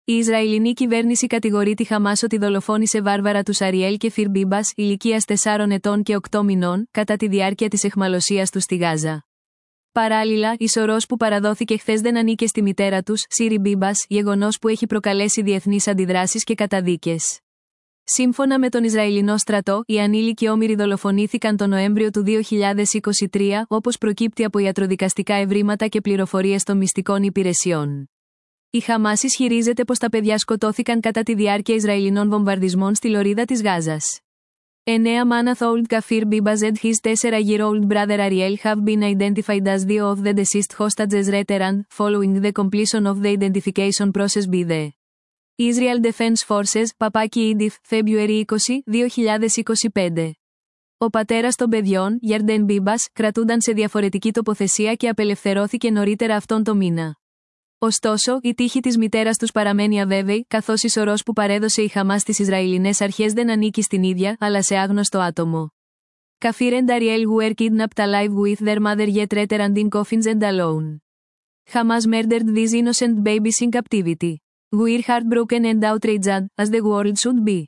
Η Ισραηλινή κυβέρνηση κατηγορεί τη Χαμάς ότι δολοφόνησε βάρβαρα τους Αριέλ και Φιρ Μπίμπας, ηλικίας 4 ετών και 8 μηνών, κατά τη διάρκεια της αιχμαλωσίας τους στη Γάζα. Παράλληλα, η σωρός που παραδόθηκε χθες δεν ανήκε στη μητέρα τους, Σίρι Μπίμπας, γεγονός που έχει προκαλέσει διεθνείς αντιδράσεις και καταδίκες. Σύμφωνα με τον Ισραηλινό στρατό, οι ανήλικοι όμηροι δολοφονήθηκαν τον Νοέμβριο του 2023, όπως προκύπτει από ιατροδικαστικά ευρήματα και πληροφορίες των μυστικών υπηρεσιών. Η Χαμάς ισχυρίζεται πως τα παιδιά σκοτώθηκαν κατά τη διάρκεια Ισραηλινών βομβαρδισμών στη λωρίδα της Γάζας. 9 month-old Kafir Bibas and his 4-year-old brother Ariel have been identified as the of the deceased hostages returned, following the completion of the identification process by the Israel Defense Forces, Papaki Idif, February 20, 2025. Ο πατέρας των παιδιών, Yarden Bibas, κρατούνταν σε διαφορετική τοποθεσία και απελευθερώθηκε νωρίτερα αυτόν το μήνα. Ωστόσο, η τύχη της μητέρας τους παραμένει αβέβαιη, καθώς η σωρός που παρέδωσε η Χαμάς στις Ισραηλινές αρχές δεν ανήκει στην ίδια, αλλά σε άγνωστο άτομο. Kafir and Ariel were kidnapped alive with their mother yet returned in coffins and alone. Hamas murdered these innocent babies in captivity. We're heartbroken and outraged, as the world should be.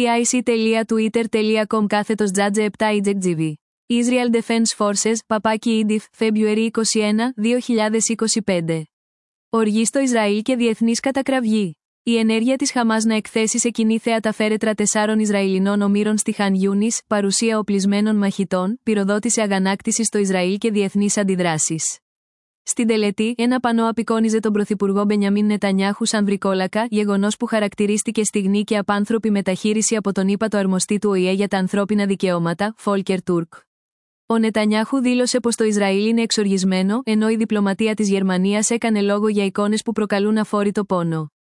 pic.twitter.com/judge7ijekgv. Israel Defense Forces, Papaki Idif, February 21, 2025. Οργή στο Ισραήλ και διεθνής κατακραυγή. Η ενέργεια της Χαμάς να εκθέσει σε κοινή θέατα φέρετρα 4 Ισραηλινών ομήρων στη Χαν Ιούνις, παρουσία οπλισμένων μαχητών, πυροδότησε αγανάκτηση στο Ισραήλ και διεθνείς αντιδράσεις. Στην τελετή, ένα πανό απεικόνιζε τον πρωθυπουργό Μπενιαμίν Νετανιάχου σαν βρικόλακα, γεγονός που χαρακτηρίστηκε στιγνή και απάνθρωπη μεταχείριση από τον ύπατο αρμοστή του ΟΗΕ για τα ανθρώπινα δικαιώματα, Φόλκερ Τούρκ. Ο Νετανιάχου δήλωσε πως το Ισραήλ είναι εξοργισμένο, ενώ η διπλωματία της Γερμανίας έκανε λόγο για εικόνες που προκαλούν αφόρητο πόνο.